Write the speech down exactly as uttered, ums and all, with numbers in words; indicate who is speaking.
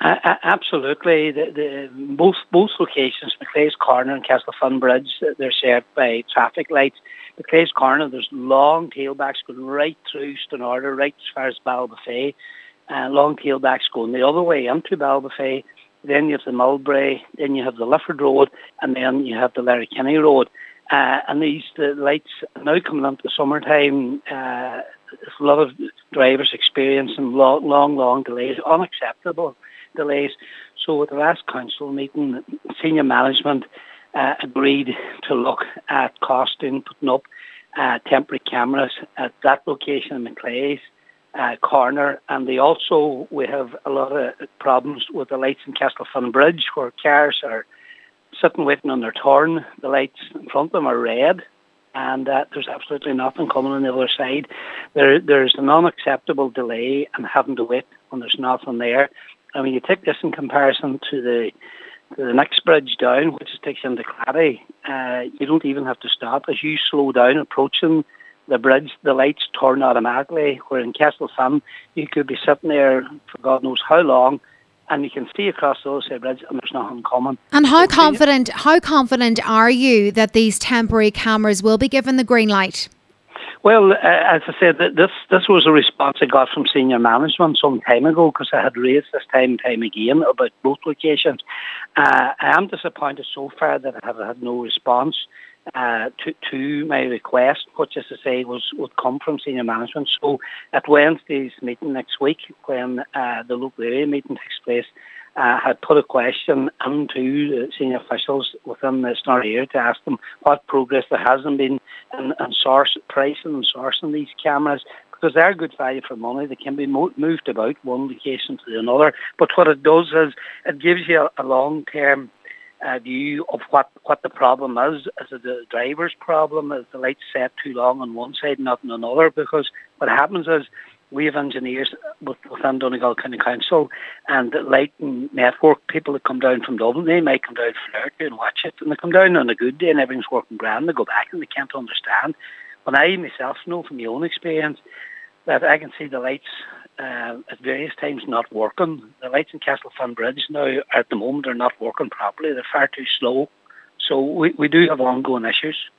Speaker 1: Uh, uh, absolutely. The, the, both both locations, Macleay's Corner and Castlefun Bridge, they're shared by traffic lights. Macleay's Corner, there's long tailbacks going right through Stannarder, right as far as Ballybofey, uh, long tailbacks going the other way into Ballybofey. Then you have the Mulberry, then you have the Lifford Road, and then you have the Larry Kinney Road. Uh, and these the lights now coming into the summertime, uh, a lot of drivers experiencing long, long, long delays, unacceptable delays. So at the last council meeting, senior management uh, agreed to look at costing, putting up uh, temporary cameras at that location in Macleay's uh, Corner. And they also, we have a lot of problems with the lights in Castlefun Bridge where cars are sitting waiting on their turn. The lights in front of them are red. And uh, there's absolutely nothing coming on the other side. There, there's an unacceptable delay and having to wait when there's nothing there. I mean, you take this in comparison to the to the next bridge down, which takes you into Clary. Uh, you don't even have to stop. As you slow down approaching the bridge, the lights turn automatically. Where in Castlefun, you could be sitting there for God knows how long, and you can see across the other side of the bridge, and there's nothing coming.
Speaker 2: And how confident, how confident are you that these temporary cameras will be given the green light?
Speaker 1: Well, uh, as I said, this this was a response I got from senior management some time ago because I had raised this time and time again about both locations. Uh, I am disappointed so far that I have had no response uh, to to my request, which, as I say, was would come from senior management. So at Wednesday's meeting next week, when uh, the local area meeting takes place, Uh, had put a question into uh, senior officials within the Stannardy area to ask them what progress there hasn't been in, in source, pricing and sourcing these cameras, because they're good value for money. They can be mo- moved about one location to another. But what it does is it gives you a, a long-term uh, view of what, what the problem is. Is it the driver's problem? Is the light set too long on one side, not on another? Because what happens is we have engineers within Donegal County Council and the lighting network, people that come down from Dublin, they might come down from America and watch it, and they come down on a good day and everything's working grand, they go back and they can't understand. When I myself know from my own experience that I can see the lights uh, at various times not working. The lights in Castlefun Bridge now at the moment are not working properly, they're far too slow. So we, we do have ongoing issues.